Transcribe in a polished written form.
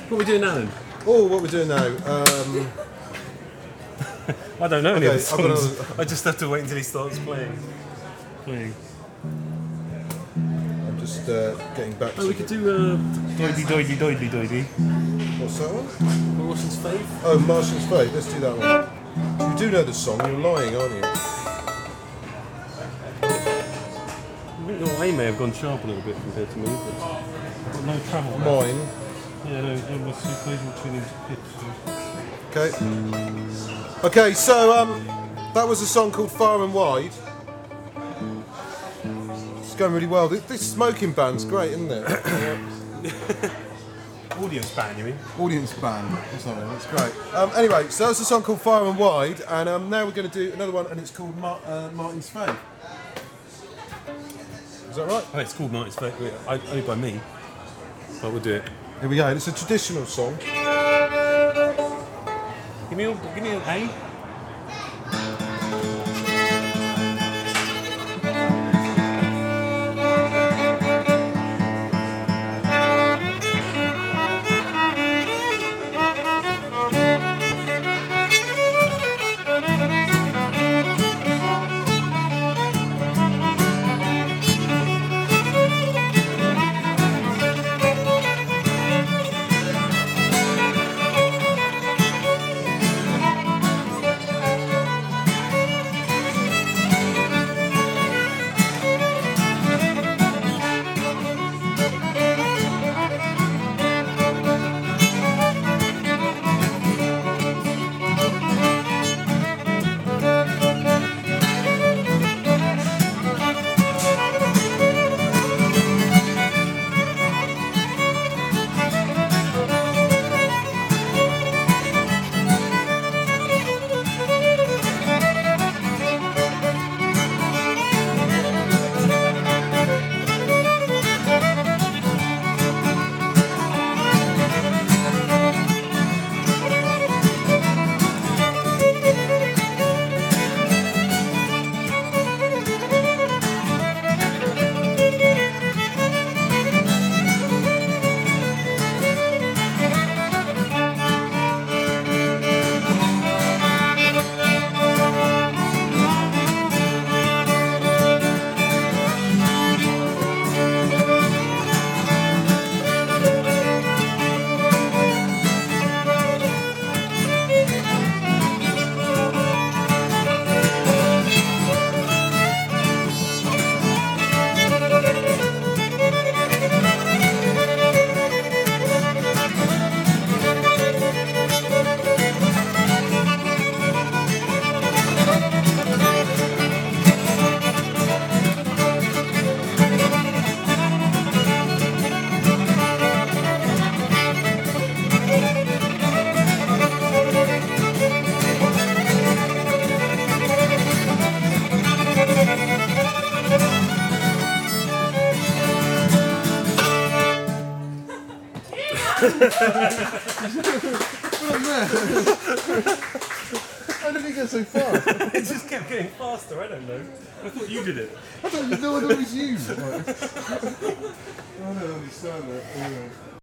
What are we doing now then? Oh, what we're doing now? I don't know any of the I've got songs. I just have to wait until he starts playing. I'm just getting back to We could do Doidy Doidy Doidy Doidy. What's that one? Martian's Faith. Oh, Martian's Fate. Let's do that one. You do know the song. You're lying, aren't you? I think your A may have gone sharp a little bit compared to me, but I've got no travel back. Mine. Yeah, no, it was equation between these pitch. Okay. Okay, so that was a song called Far and Wide. It's going really well. This smoking band's great, isn't it? Audience band, you mean? Audience band or something. It's great. Anyway, so that's a song called Far and Wide, and now we're going to do another one, and it's called Martin's Faith. Is that right? Oh, it's called Martin's Faith. Only by me. But we'll do it. Here we go. It's a traditional song. Give me an A. How did he get so fast? It just kept getting faster, I don't know. I thought you did it. I thought it was you. I don't understand that. Anyway.